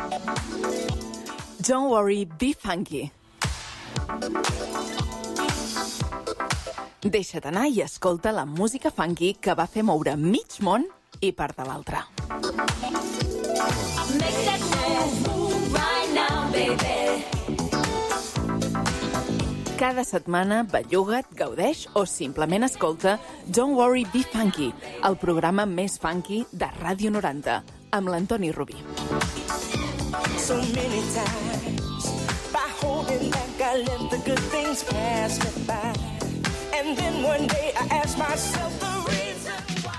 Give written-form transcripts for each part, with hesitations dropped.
Don't worry, be funky. Deixa't anar i escolta la música funky que va fer moure mig món i part de l'altre. Make that move right now, baby. Cada setmana belluga't, gaudeix o simplement escolta Don't Worry, Be Funky, el programa més funky de Ràdio 90, amb l'Antoni Rubí. So many times by holding back I let the good things pass me by, and then one day I asked myself the reason why.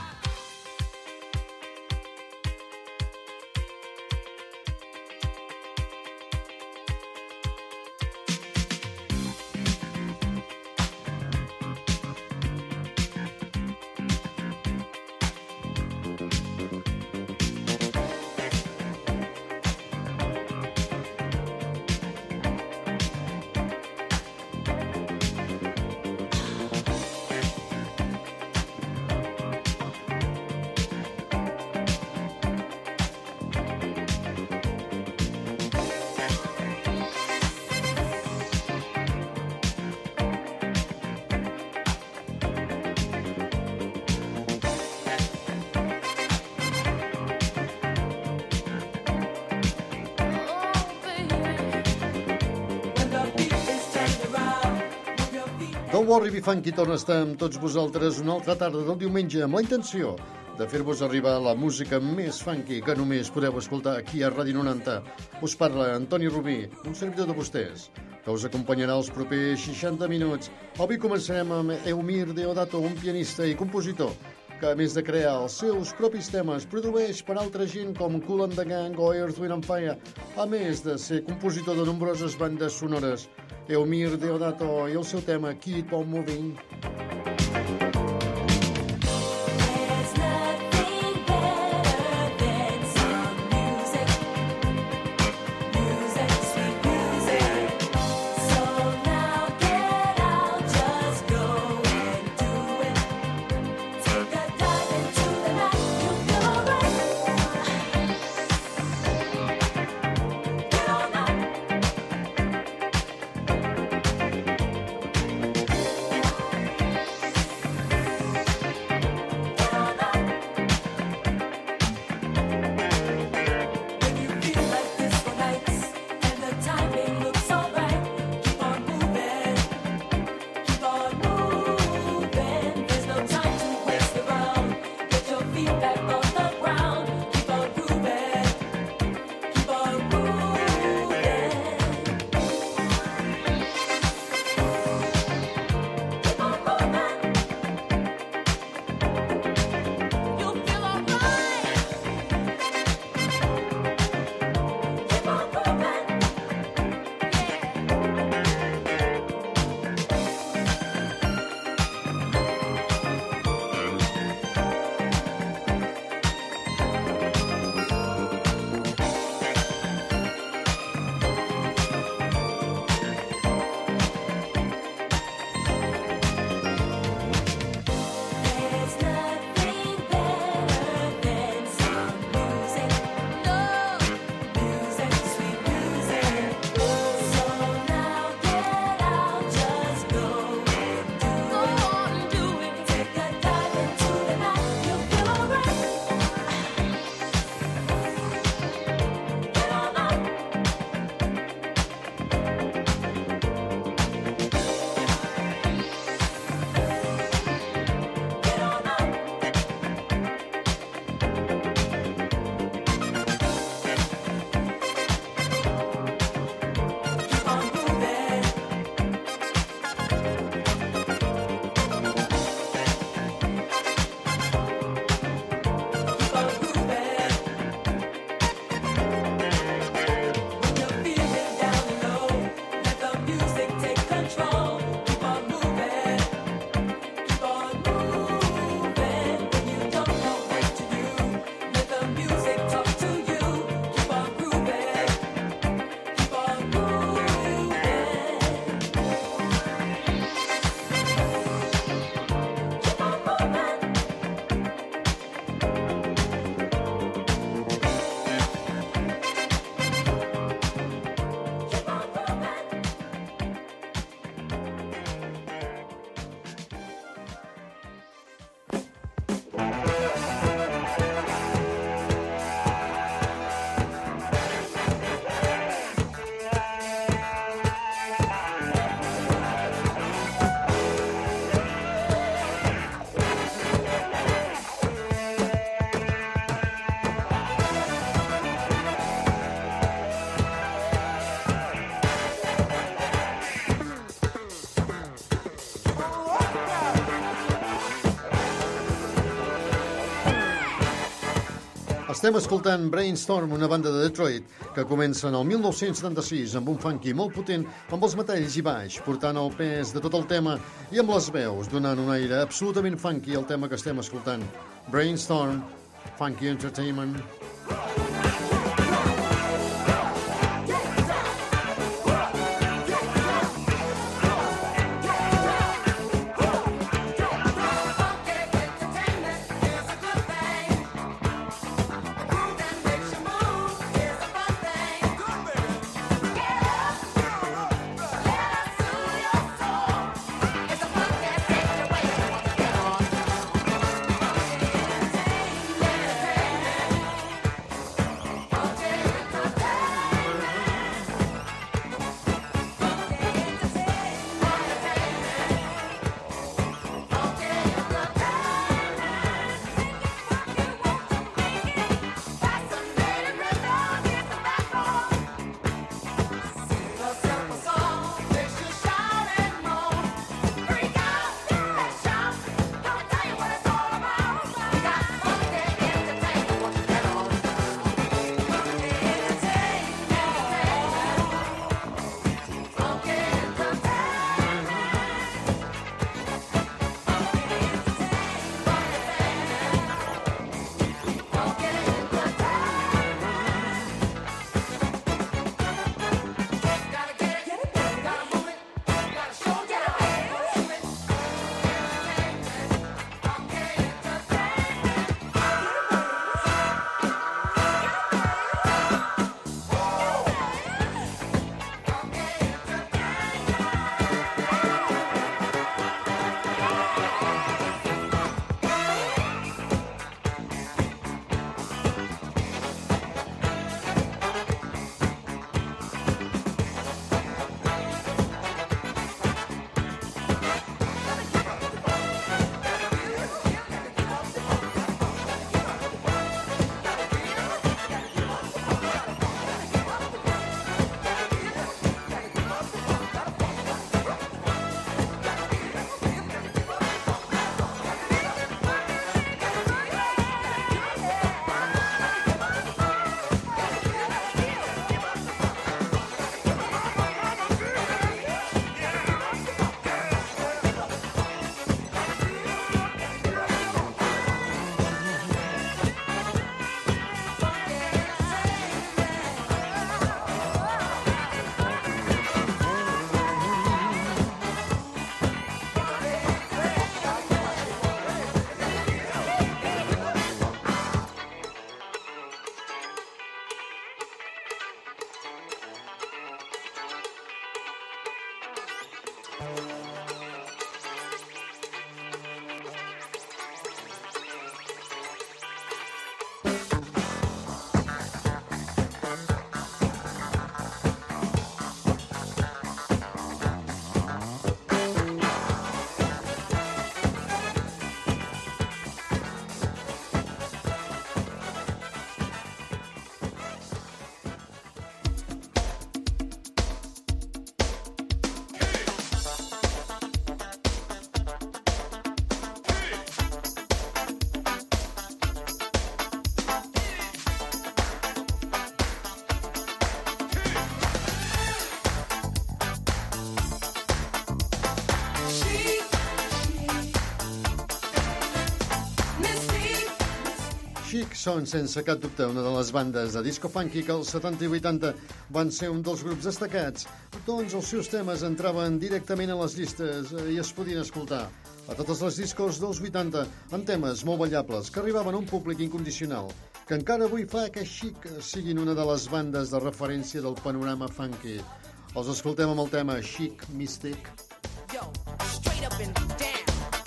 Don't worry, be funky, torna a estar amb tots vosaltres una altra tarda del diumenge amb la intenció de fer-vos arribar la música més funky que només podeu escoltar aquí a Ràdio 90. Us parla Antoni Rubí, un servidor de vostès, que us acompanyarà els propers 60 minuts. Avui començarem amb Eumir Deodato, un pianista i compositor que, a més de crear els seus propis temes, produeix per altra gent com Kool and the Gang o Earth, Wind and Fire, a més de ser compositor de nombroses bandes sonores. Eumir Deodato i el seu tema Keep on Moving. Estem escoltant Brainstorm, una banda de Detroit que comença en el 1976 amb un funky molt potent, amb els metalls i baix, portant el pes de tot el tema i amb les veus, donant un aire absolutament funky al tema que estem escoltant. Brainstorm, Funky Entertainment. Chic són, sense cap dubte, una de les bandes de disco funky que als 70 i 80 van ser un dels grups destacats. Doncs els seus temes entraven directament a les llistes i es podien escoltar a totes les discos dels 80 amb temes molt ballables que arribaven a un públic incondicional, que encara avui fa que Chic siguin una de les bandes de referència del panorama funky. Els escoltem amb el tema Chic Mystic. Yo, straight up and down.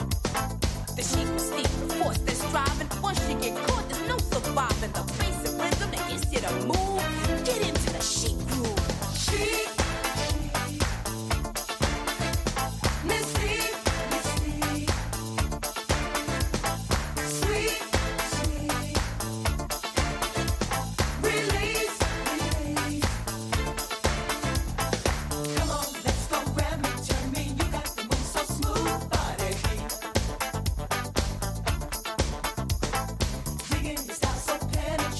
The chic mystique, the force that's driving. Once you get caught, there's no surviving. The basic rhythm that gets you to move. Get into the chic groove. Chic. Mystique. Mystique. Sweet. Sweet. Release. Release. Come on, let's go grab me, turn me. You got the move so smooth, body. Digging your style so penetrating.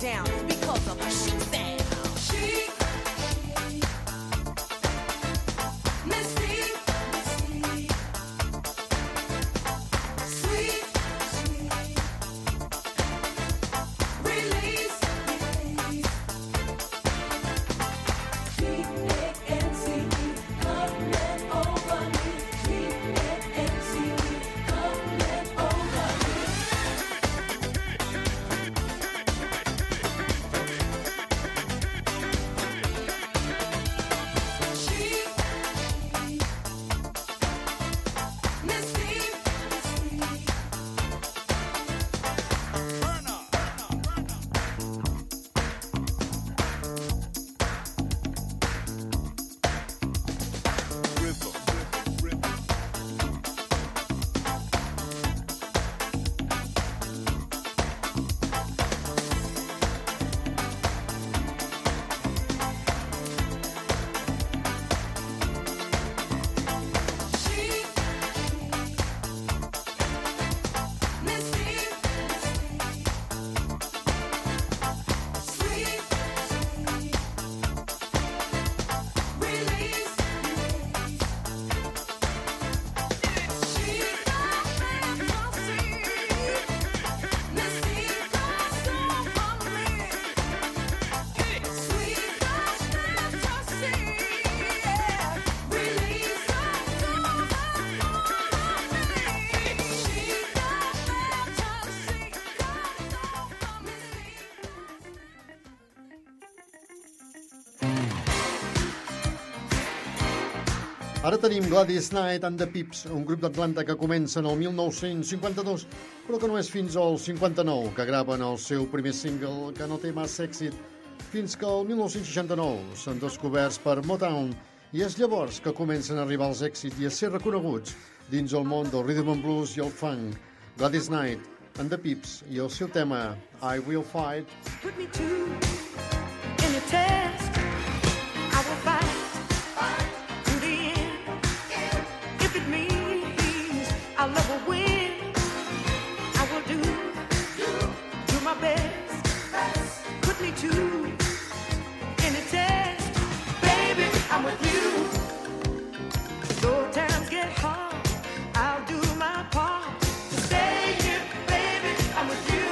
down because of a chic sound. Chic. Mystique. Sweet. Release. G-A-N-C-E, come and over me. G-A-N-C-E, come and over me. Chic. Mystique. Chic. Mystique. Sweet. Release. Chic. Mystique. So lovely. Sweet. Release. Ara tenim Gladys Knight and the Pips, un grup d'Atlanta que comença en el 1952, però que no és fins al 59 que graven el seu primer single, que no té massa èxit, fins que el 1969 s'han descoberts per Motown, i és llavors que comencen a arribar els èxits i a ser reconeguts dins el món del rhythm and blues i el funk. Gladys Knight and the Pips i el seu tema I Will Fight. Put me to any test. I will fight to the end. If it means I'll never win, I will do my best. Put me to any test. Baby, I'm with you. Though times get hard, I'll do my part to stay here. Baby, I'm with you.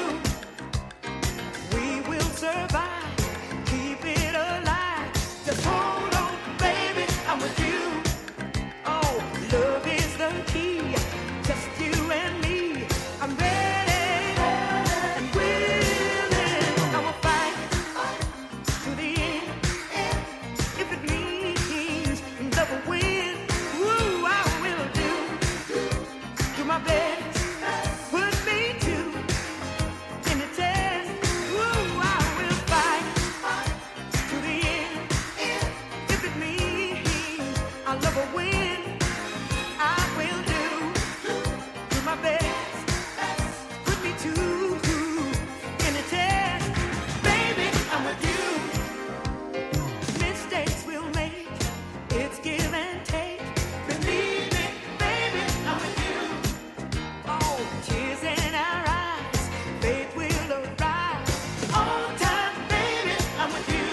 We will survive, keep it alive. Just hold on, baby, I'm with you. Oh, love is the key, just you and me. I'm ready and willing. I will fight to the end. If it means never win, woo, I will do my best. Put me to any test. Woo, I will fight to the end. If it means I'll never win, I will do my best. Put me to any test. Baby, I'm with you. Mistakes we'll make, it's give and take. Believe me, baby, I'm with you. Oh, tears in our eyes, faith will arise. On time, baby, I'm with you.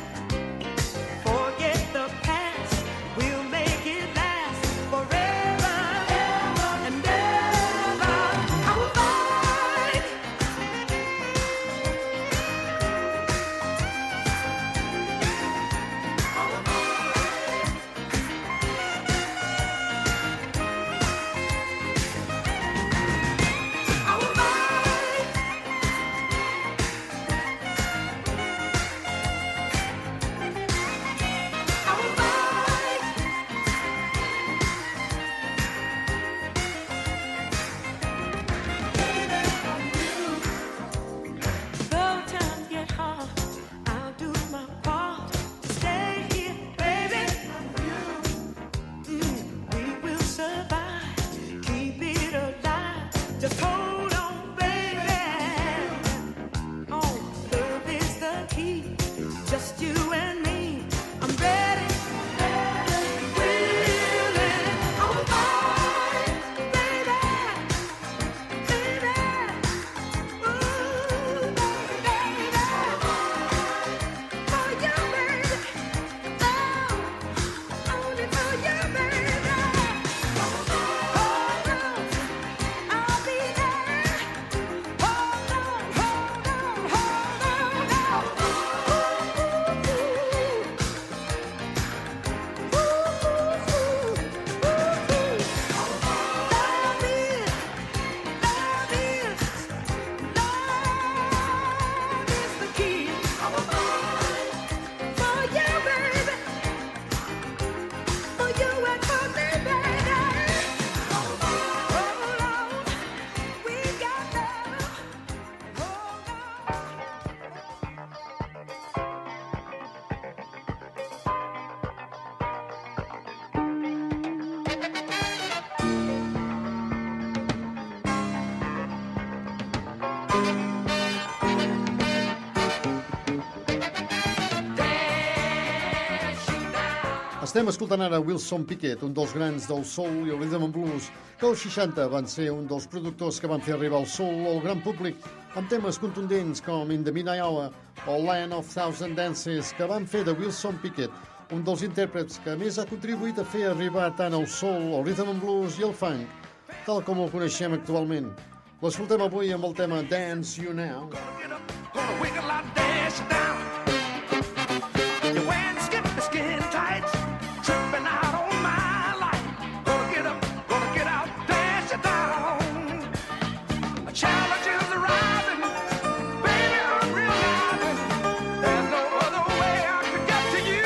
Forget the past, we'll make it last forever and ever. I will fight. I will fight. I will fight. Though times get hard, I'll do my part to stay here, baby. We will survive, keep it alive. Just hold on, baby. Oh, love is the key, just you and me. I'm ready, willing. I will fight, baby, baby. Ooh, baby. Estem escoltant ara Wilson Pickett, un dels grans del soul i el rhythm and blues, que als 60 van ser un dels productors que van fer arribar el soul al gran públic amb temes contundents com In the Midnight Hour o Land of Thousand Dances, que van fer de Wilson Pickett un dels intèrprets que més ha contribuït a fer arribar tant el soul, el rhythm and blues i el funk, tal com el coneixem actualment. L'escoltem avui amb el tema Dance You Now. Gonna wiggle out, dash down. You're wearing skimpy skin tights, tripping out on my life. Gonna get out, dash it down. A challenge is rising, baby, I'm realizing there's no other way I could get to you.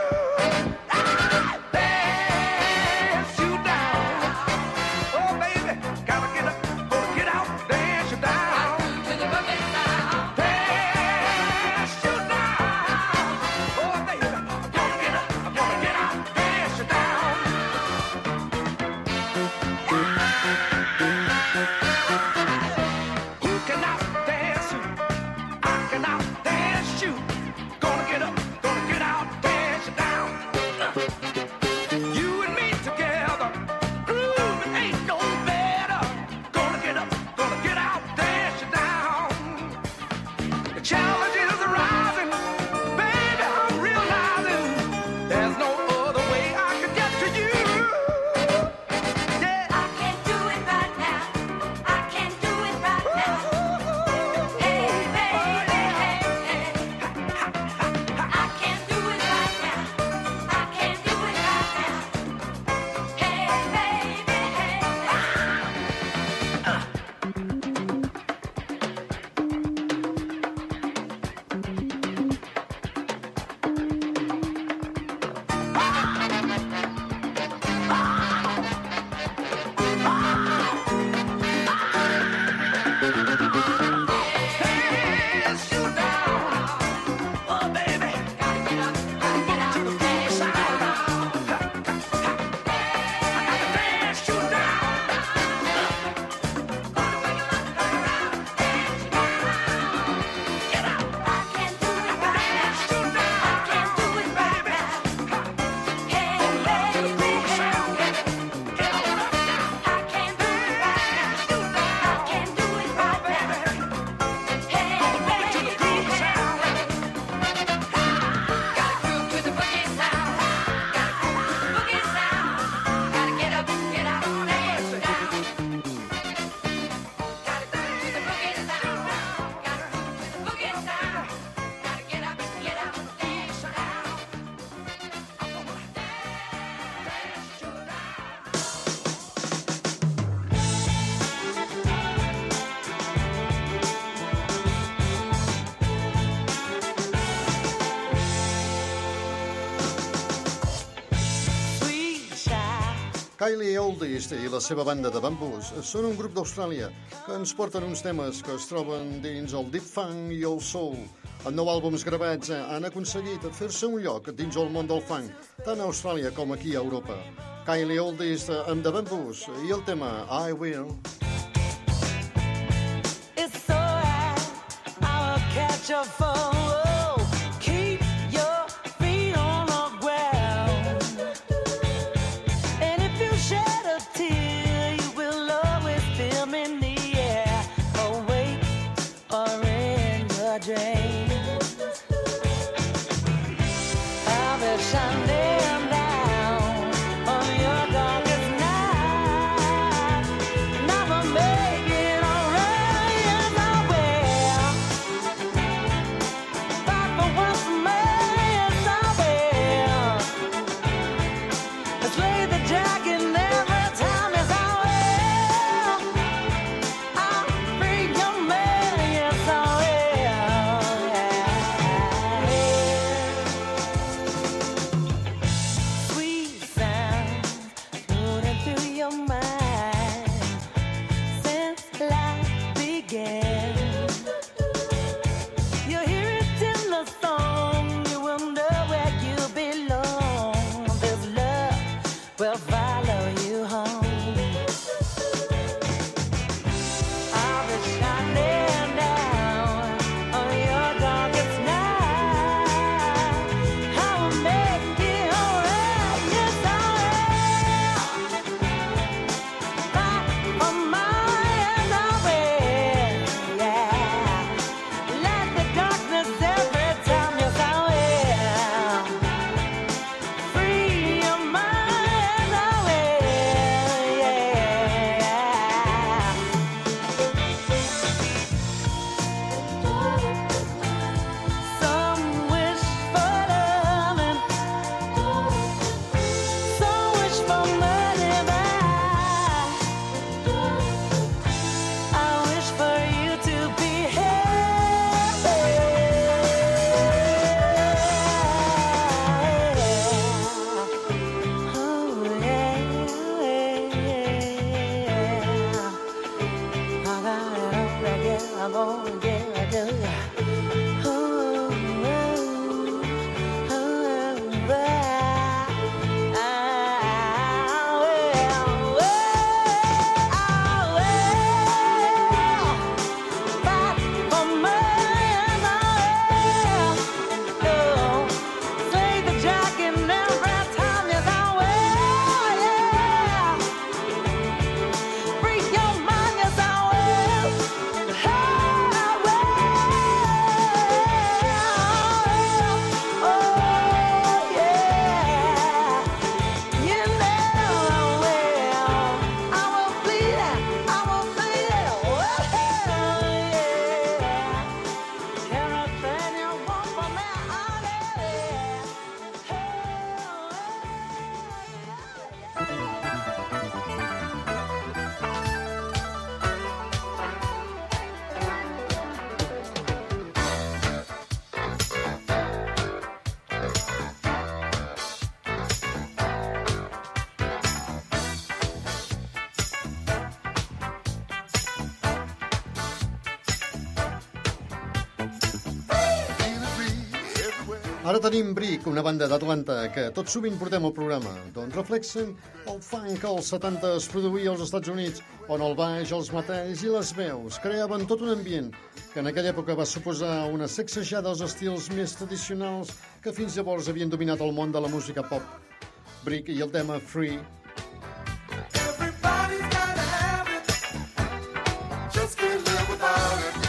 Dash you down. Oh, baby, gotta get up, gonna get out, dash you down. To the boogie sound. Dash you down. Oh, baby, I'm gonna get up, I'm gonna get out, dash you down. Who can outdance you? I can outdance you. Gonna get up, gonna get out, dance you down. You and me together, grooving ain't no better. Gonna get up, gonna get out, dance you down. The challenge is rising, baby, I'm realizing there's no other way I could get to you. Yeah. I can't do it right now. I can't do it right now. Hey, baby, hey, hey. I can't do it right now. I can't do it right now. Hey, baby, Dance you down. Oh, baby. gotta get up, gotta get out, dance you down. I gotta dance you down. Get out. I can't do it right now. I can't do it right now. Hey, baby, Get on up now. I can't do it right now. I can't do it right now. Hey, To the groove sound. gotta groove to the boogie sound. Gotta groove to the boogie sound. Gotta get up, get out, dance down. Gotta groove to the boogie sound. Gotta groove to the boogie sound. Gotta get up, get out, dance down. Sweet child. Kylie Oldest i la seva banda de bambús són un grup d'Austràlia que ens porten uns temes que es troben dins el deep funk i el soul. En 9 àlbums gravats han aconseguit fer-se un lloc dins el món del funk, tant a Austràlia com aquí a Europa. Kylie Oldest amb The Bamboos i el tema I Will. It's alright, I'll catch a phone. Keep your feet on the ground. And if you shed a tear, you will always feel me in the air, awake or in your dreams. I'll be shining down on your darkest night, and I'ma make it alright as I will. Ara tenim Brick, una banda d'Atlanta que tot sovint portem al programa. Doncs reflexen el funk que als 70 es produïa als Estats Units, on el baix, els metalls i les veus creaven tot un ambient que en aquella època va suposar una sacsejada als estils més tradicionals que fins llavors havien dominat el món de la música pop. Brick i el tema Free. Everybody's gotta have it. Just can't live without it.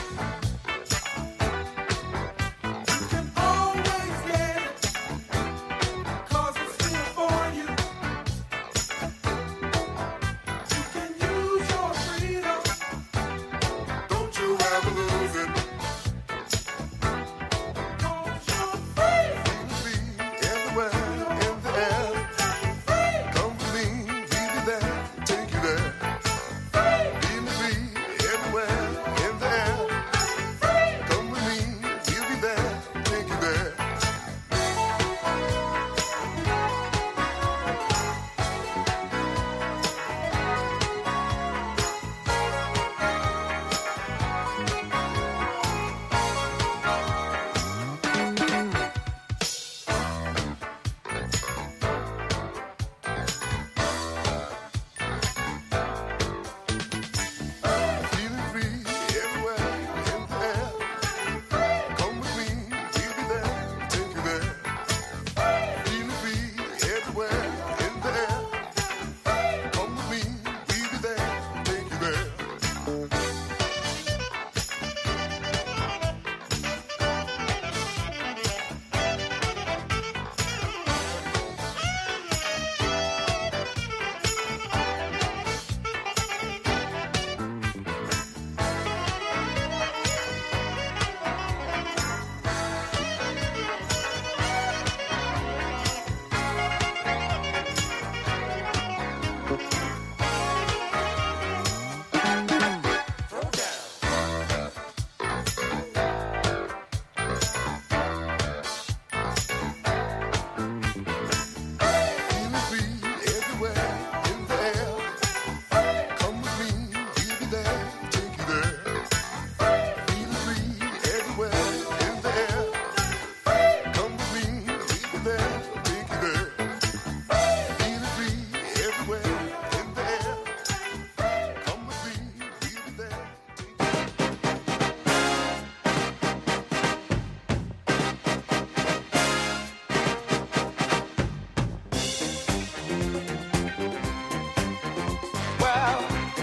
You can always get it, 'cause it's here for you. You can use your freedom. Don't you ever lose it. 'Cause you're free. Free everywhere in the air. Come with me, we'll be there, take you there. Feel free everywhere in the air. Come with me, we'll be there, take you there. Feeling free everywhere in the air. Come with me, we'll be there, take you there. Feeling free everywhere in the air. Come with me, we'll be there, take you there. Feeling free everywhere in the air. Come with me, we'll be there, take you there. Feeling free everywhere in the air. Come with me, we'll be there, take you there. Feeling free everywhere in the air. Come with me, we'll be there, take you there. Well,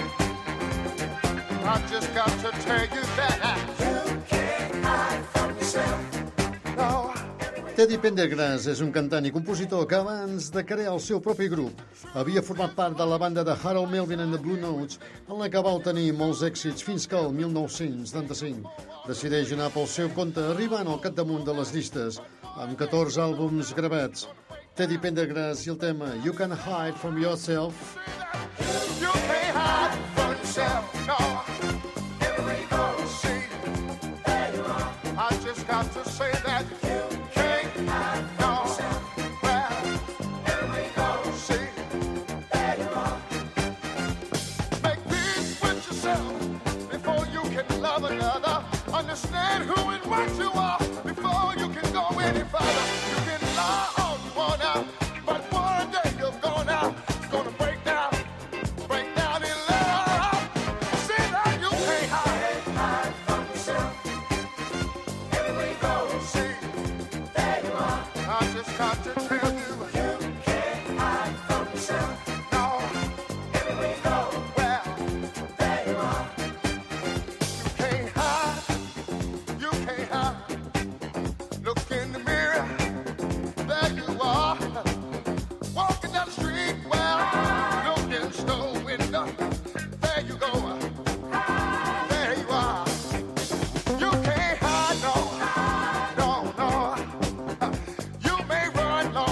I just got to tell you that You can't hide from yourself. no, Teddy Pendergrass és un cantant i compositor que abans de crear el seu propi grup havia format part de la banda de Harold Melvin and the Blue Notes, en la que va tenir molts èxits fins que el 1975 decideix anar pel seu compte, arribant al capdamunt de les llistes amb 14 àlbums gravats. Teddy Pendergrass i el tema You Can Hide From Yourself. you can't hide from yourself. No, everywhere you go, see, there you are. I just got to say that you can't hide from yourself. Well, everywhere you go, see, there you are. Make peace with yourself before you can love another. Understand who and what you are before you can go any further. You can lie all you want now, but one day you're gonna break down in love. See that you can't hide From yourself. Everywhere you go, See, there you are. I just got to tell you, You can't hide from yourself. no, Everywhere you go, well, there you are. you can't hide, you can't hide. Look in the mirror, there you are. Walking down the street, well, look in the store window, there you go. There you are. You can't hide, no, no, no. You may run, no,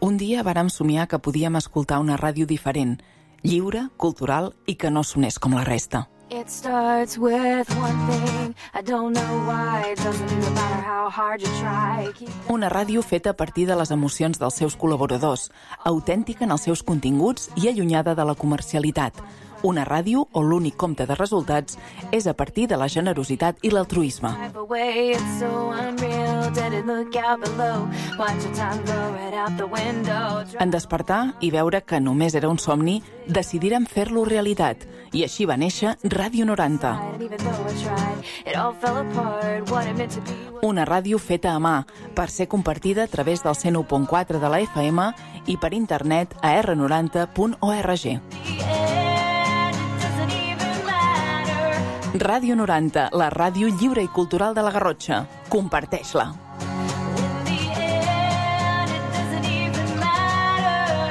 Un dia vàrem somiar que podíem escoltar una ràdio diferent, lliure, cultural i que no sonés com la resta. It starts with one thing, I don't know why, it doesn't even matter how hard you try. Una ràdio feta a partir de les emocions dels seus col·laboradors, autèntica en els seus continguts i allunyada de la comercialitat. Una ràdio on l'únic compte de resultats és a partir de la generositat i l'altruisme. Drive away, it's so unreal, didn't look out below, watch your time go right out the window. En despertar i veure que només era un somni, decidirem fer-lo realitat. I així va néixer Ràdio 90. And even though I tried, it all fell apart, what it meant to be was Una ràdio feta a mà, per ser compartida a través del 101.4 de la FM i per internet a r90.org. the end, it doesn't even matter. Ràdio 90, la ràdio lliure i cultural de la Garrotxa. Comparteix-la. In the end, it doesn't even matter.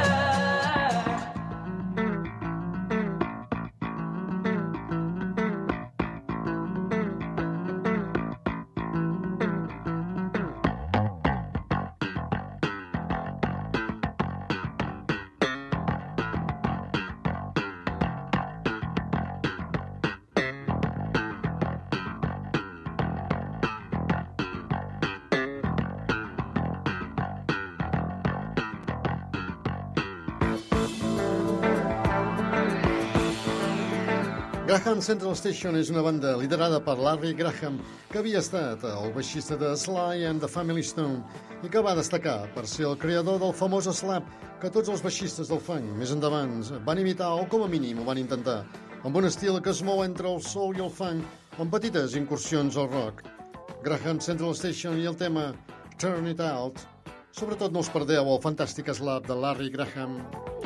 Graham Central Station és una banda liderada per Larry Graham, que havia estat el baixista de Sly and the Family Stone i que va destacar per ser el creador del famós slap que tots els baixistes del funk més endavant van imitar o com a mínim ho van intentar, amb un estil que es mou entre el soul i el funk, amb petites incursions al rock. Graham Central Station i el tema Turn It Out. Sobretot no us perdeu el fantàstic slap de Larry Graham.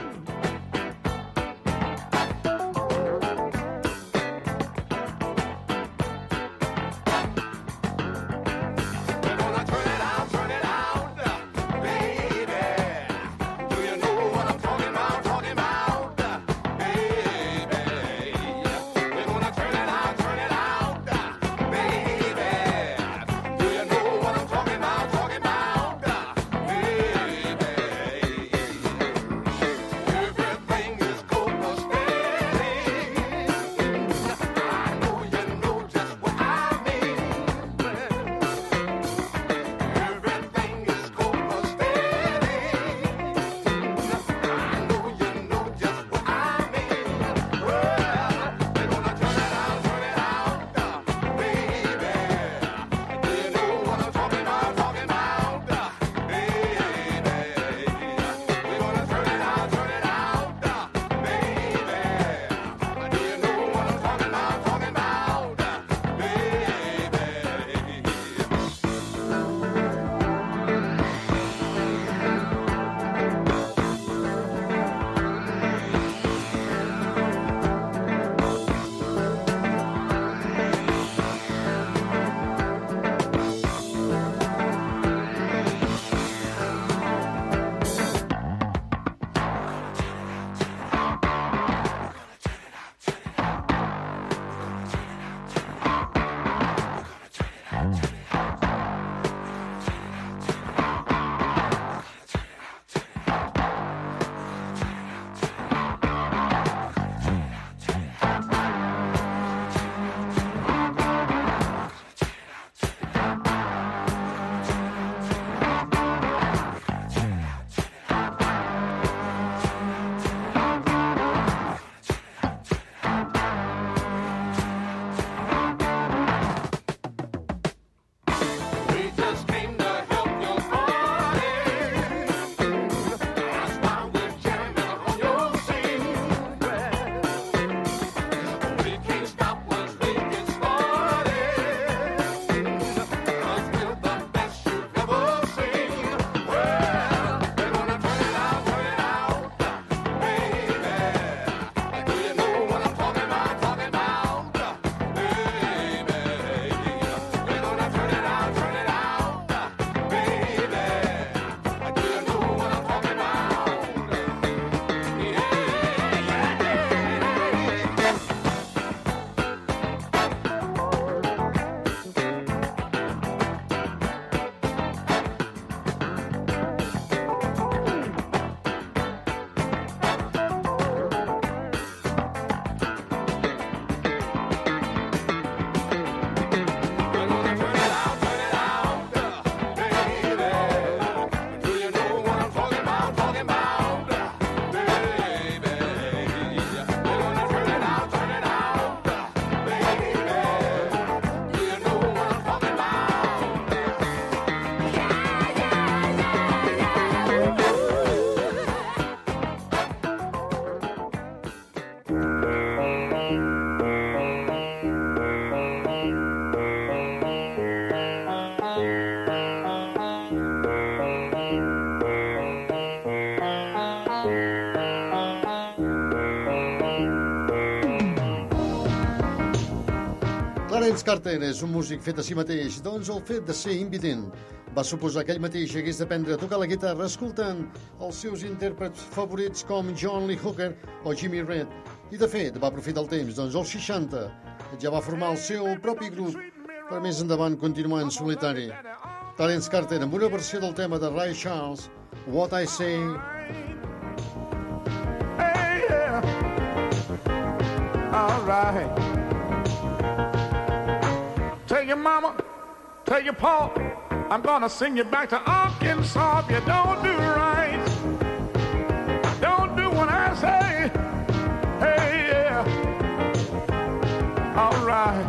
We're gonna turn it out, baby. Do you know what I'm talking about, baby? We're gonna turn it out, baby. Do you know what I'm talking about, baby? Terence Carter és un músic fet a si mateix, doncs el fet de ser invident va suposar que ell mateix hagués d'aprendre a tocar la guitarra escoltant els seus intèrprets favorits com John Lee Hooker o Jimmy Reed. I de fet, va aprofitar el temps, doncs als 60 ja va formar el seu propi grup per més endavant continuar en solitari. Terence Carter amb una versió del tema de Ray Charles, What I Say. Hey, yeah. All right. Tell your mama, tell your pa, I'm gonna sing you back to Arkansas if you don't do right. Don't do what I say. Hey, yeah. All right.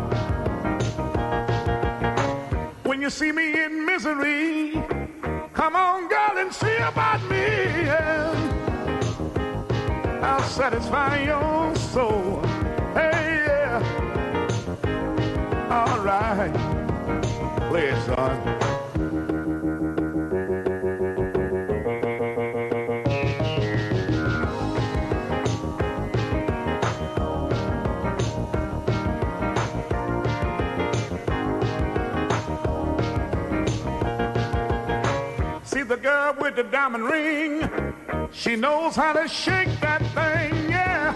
When you see me in misery, come on, girl, and see about me. Yeah. I'll satisfy your soul. Hey, yeah. All right. Play it, son. See the girl with the diamond ring, she knows how to shake that thing, yeah.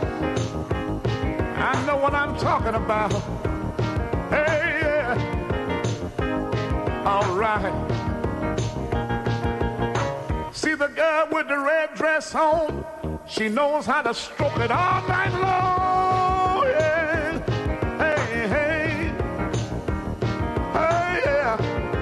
I know what I'm talking about. Hey, yeah. All right. See the girl with the red dress on, she knows how to stroke it all night long, yeah. Hey, hey. Hey, yeah.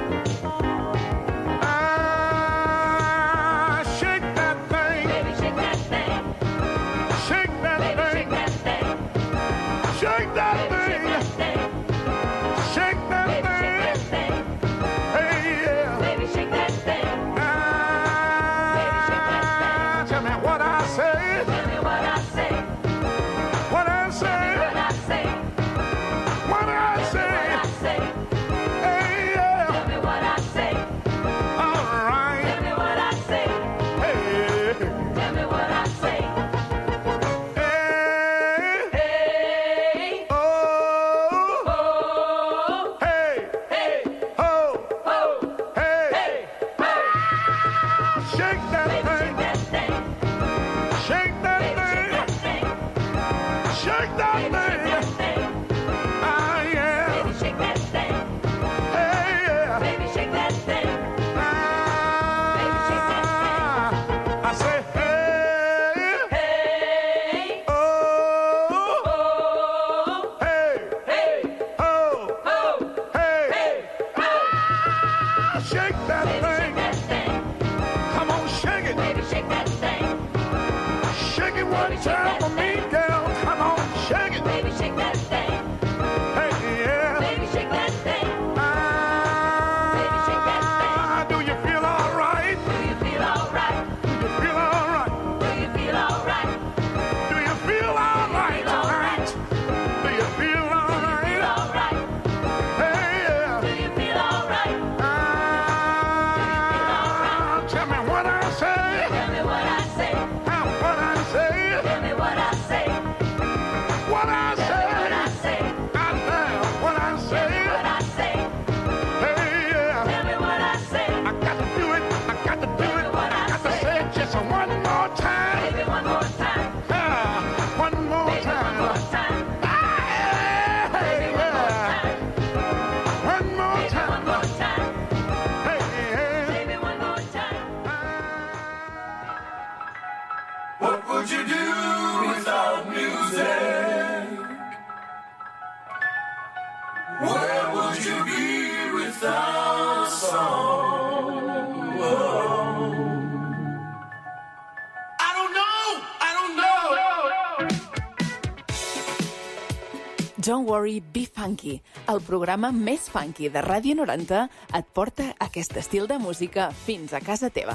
Don't Worry, Be Funky, el programa més funky de Ràdio 90, et porta aquest estil de música fins a casa teva.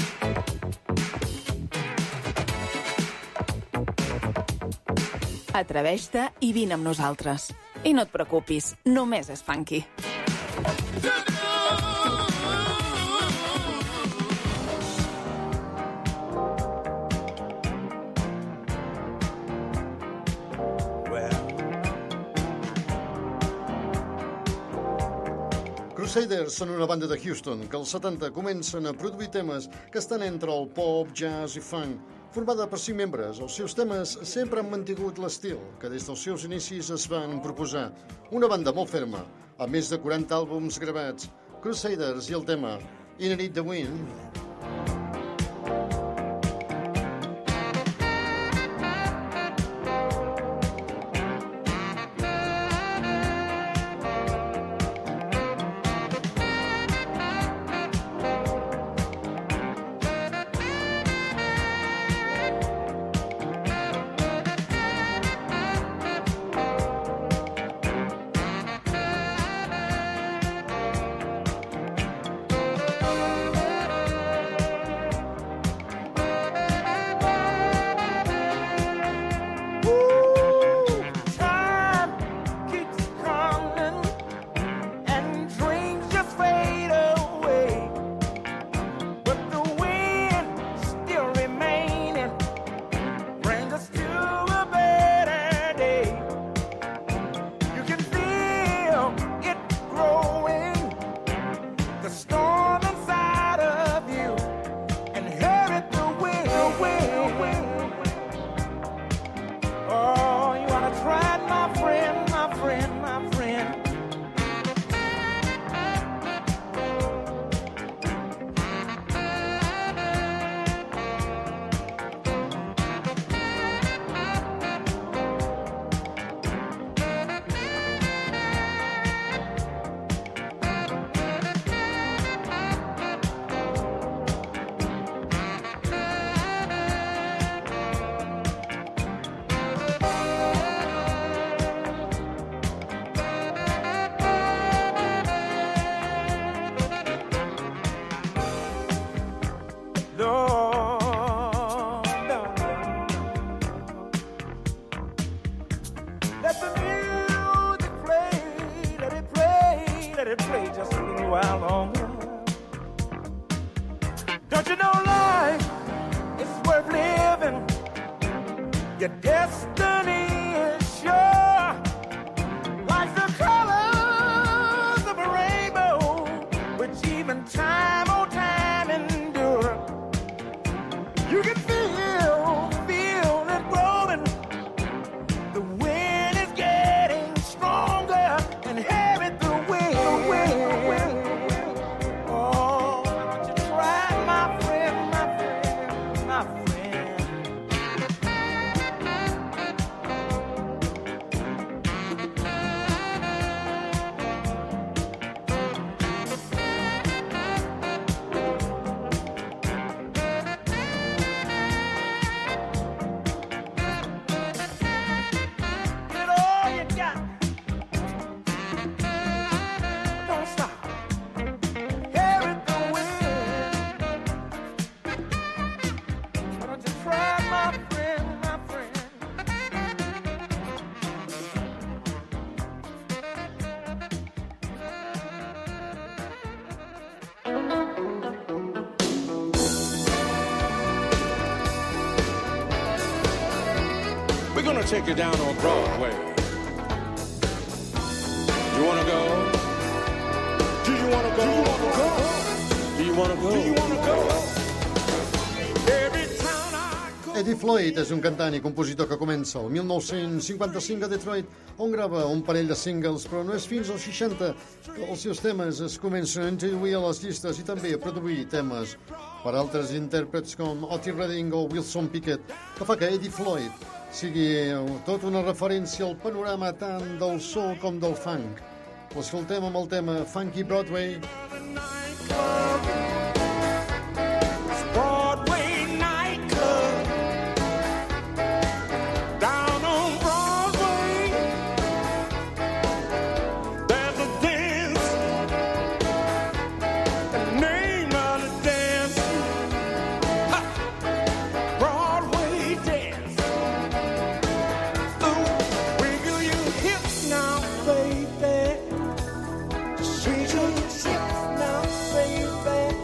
Atreveix-te i vine amb nosaltres. I no et preocupis, només és funky. Crusaders són una banda de Houston que als 70 comencen a produir temes que estan entre el pop, jazz i funk. Formada per 5 membres, els seus temes sempre han mantingut l'estil que des dels seus inicis es van proposar. Una banda molt ferma, amb més de 40 àlbums gravats. Crusaders i el tema In and Eat the Wind. Your destiny is sure, like the colors of a rainbow, which even time oh time endure. You can feel it growing. The wind is getting stronger and heavy the wind. Oh, why don't you try, my friend, my friend, my friend. We're gonna take you down on Broadway. You wanna go? Do you wanna go? Do you wanna go? Do you wanna go? Do you wanna go? Every town I go. Eddie Floyd és un cantant i compositor que comença el 1955 a Detroit, on grava un parell de singles, però no és fins als 60 que els seus temes es comencen a introduir a les llistes i també a produir temes per altres intèrprets com Otis Redding o Wilson Pickett, que fa que Eddie Floyd sigui tot una referència al panorama tant del soul com del funk. L'escoltem amb el tema Funky Broadway. Broadway nightclub, down on Broadway, there's a dance, the name of the dance, ha! Broadway dance. Ooh, wiggle your hips now, baby, shake your hips now, baby.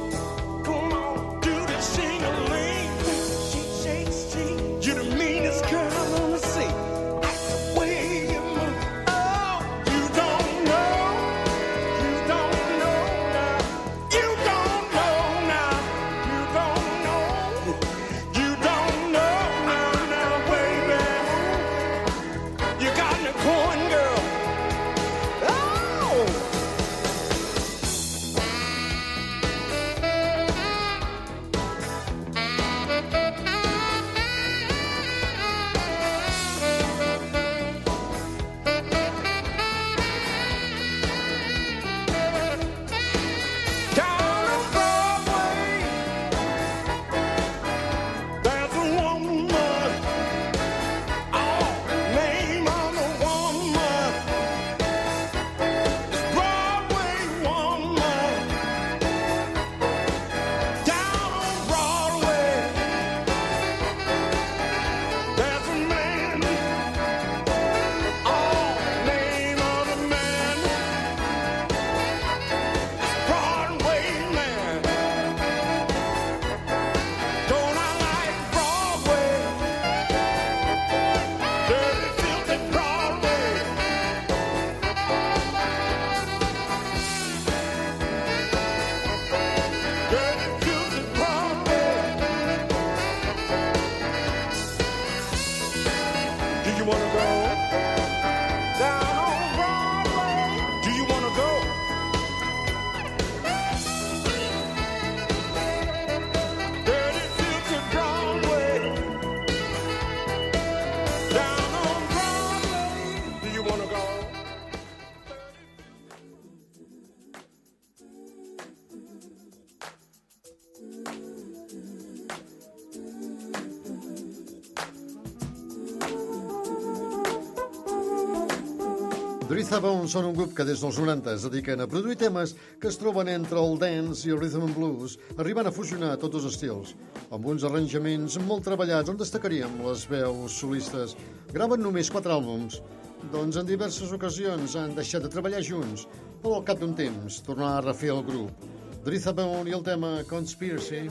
Drizzy Bone són un grup que des dels 90 es dediquen a produir temes que es troben entre el dance i el rhythm and blues, arribant a fusionar tots els estils, amb uns arranjaments molt treballats on destacaríem les veus solistes. Graven només 4 àlbums, doncs en diverses ocasions han deixat de treballar junts, però al cap d'un temps tornar a refer el grup. Drizzy Bone i el tema Conspiracy.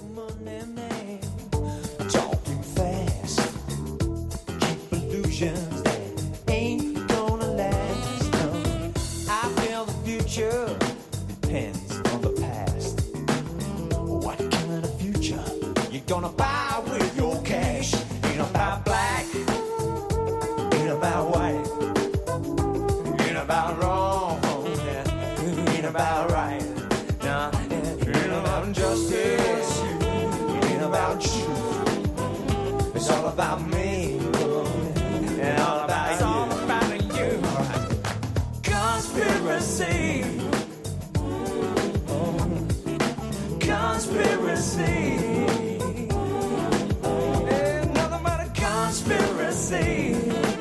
Talking fast, keep illusions that ain't gonna last. No, I feel the future depends on the past. What kind of future you gonna buy with your cash? Ain't about black, ain't about white, ain't about wrong, ain't about right. Nah, ain't about justice, ain't about truth. It's all about me, and all about you. It's all about you. Conspiracy, conspiracy. Ain't nothing but a conspiracy.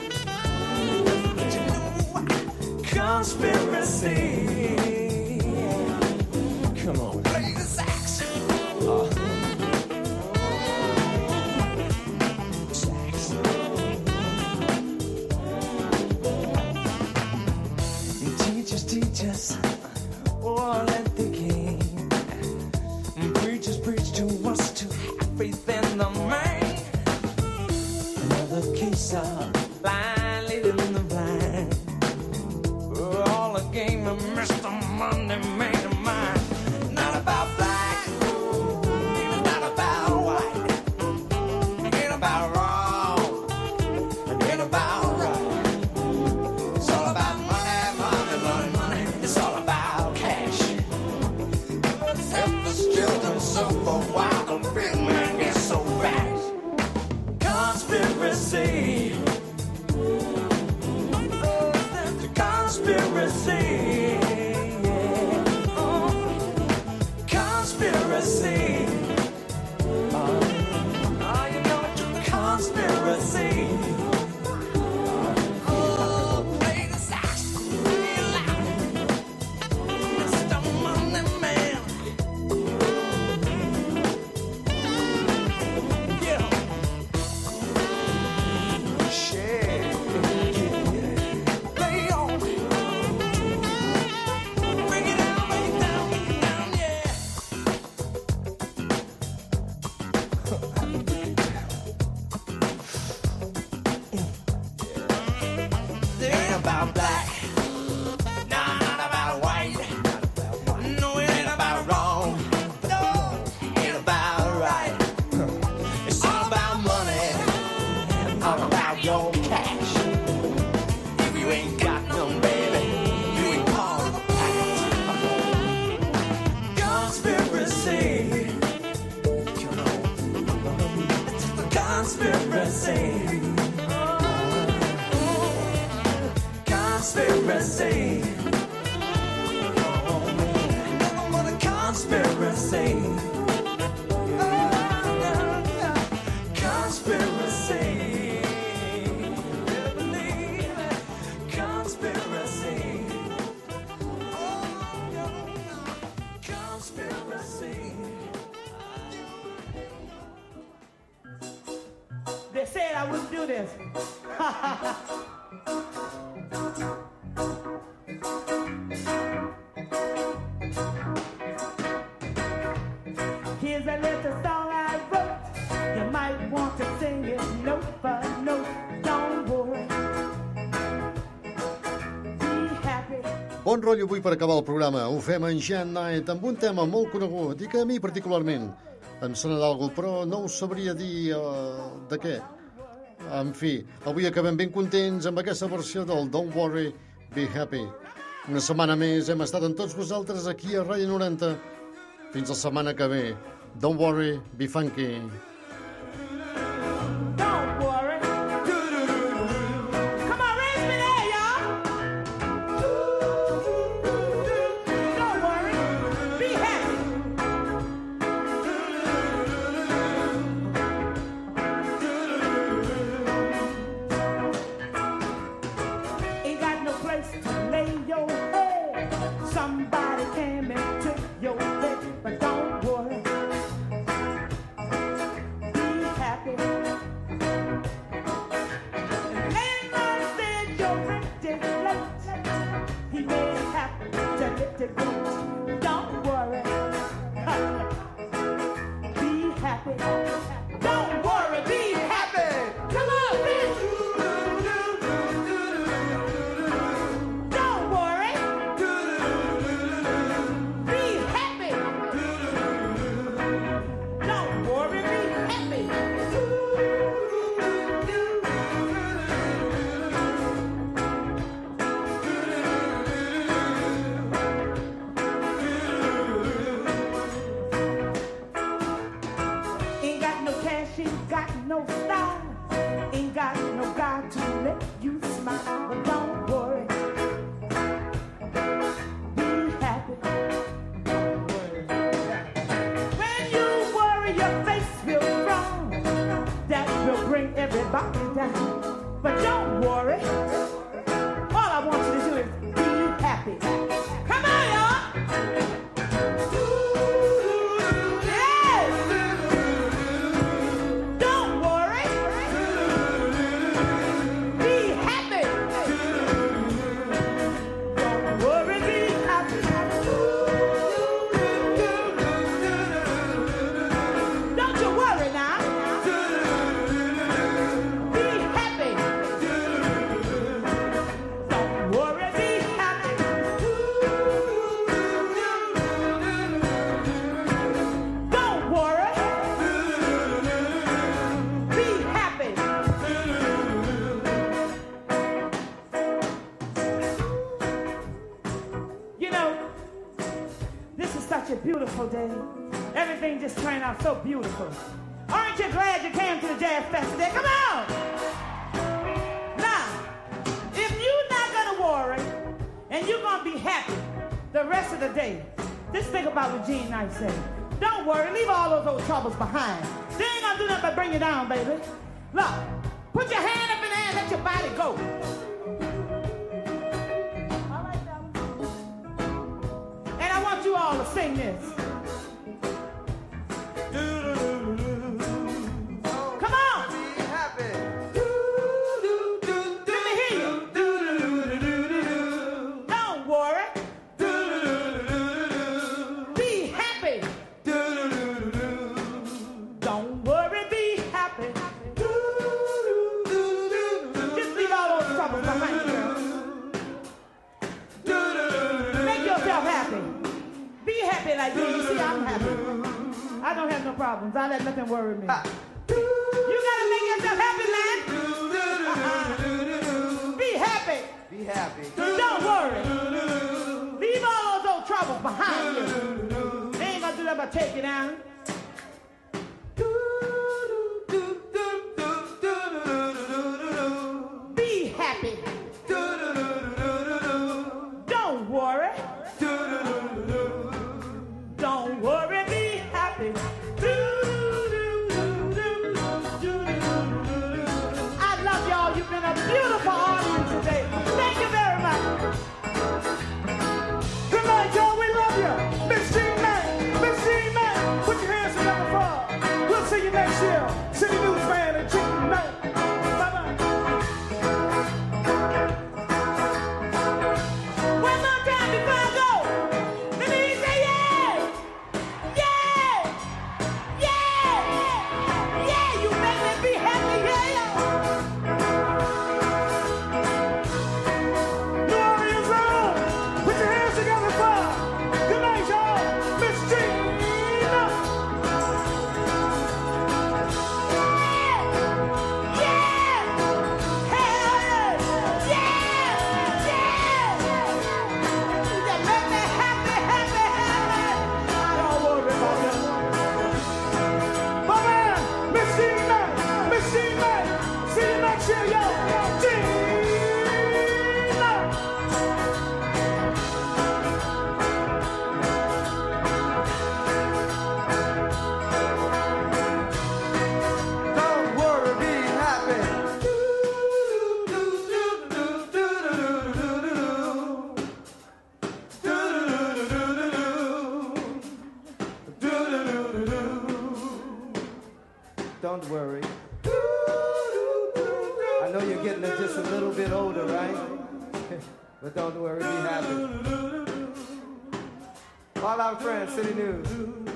Conspiracy. Come on, play the sax. Sax. Teach us all that they can. Preachers preach to us to have faith in the man. Another case of blind leading the blind. All a game of Mr. Monday made of mine. Not about black, not about white, ain't about wrong, ain't about right. It's all about money, money, money, money. It's all about cash. If the children suffer while the big man gets so bad. Conspiracy. The conspiracy. Conspiracy. Oh, you know it's a conspiracy. Oh, play the sax real loud, Mr. Money Man. Yeah. Share. Play on. Bring it down, bring it down, bring it down, yeah. It ain't about black, nah, not about white. No, it ain't about wrong. No, ain't about right. It's all about money, all about your cash. If you ain't got none, baby, you ain't part of the pack. Conspiracy. You know, it's the conspiracy. Conspiracy. Nothing but a conspiracy. Conspiracy. Never believe it. Conspiracy. Conspiracy. They said I wouldn't do this. Here's a little song I wrote. You might want to sing it note for note. Don't worry. Be happy. Bon rotllo avui per acabar el programa. Ho fem en Jan Knight amb un tema molt conegut i que a mi particularment em sona d'algú, però no us sabria dir de què. En fi, avui acabem ben contents amb aquesta versió del Don't Worry, Be Happy. Una setmana més hem estat amb tots vosaltres aquí a Ràdio 90. Fins la setmana que ve. Don't worry, be funky. Don't worry. Come on, raise me there, y'all. Don't worry. Be happy. Ain't got no place to happy. Come on, y'all. Yes. Don't worry. Be happy. Don't worry, be happy. Don't you worry now. Be happy. Don't worry, be happy. Don't worry. Be happy. You know, this is such a beautiful day. Everything just turned out so beautiful. Aren't you glad you came to the Jazz Fest today? Come on! Now, if you're not gonna worry and you're gonna be happy the rest of the day, just think about what Gene Knight said. Don't worry, leave all those old troubles behind. They ain't gonna do nothing but bring you down, baby. Look, put your hand up in the air and let your body go. All right, fellas. And I want you all to sing this. Come on! Let me hear you. Don't worry. Be happy. Don't worry, be happy. Just leave all those troubles behind you. Make yourself happy. Be happy like me. You see, I'm happy. I don't have no problems. I let nothing worry me. You gotta make yourself happy, man. Be happy. Be happy. Don't worry. Leave all those old troubles behind you. They ain't gonna do nothing but take you down. Be happy. Don't worry. Don't worry, be happy. I love y'all. You've been a beautiful audience today. Thank you very much. Good night, y'all. We love you. Miss Jean Man. Miss Jean Man. Put your hands together for her. We'll see you next year. City News Man and Jean Man. Bye-bye. One more time before I go. Let me say yeah. Yeah. Yeah. Yeah. You make me be happy. Yeah. New Orleans Road. Put your hands together for her. Good night, y'all. Miss Jean. Don't worry, be happy. Don't worry. I know you're getting just a little bit older, right? But don't worry, be happy. All our friends, City News.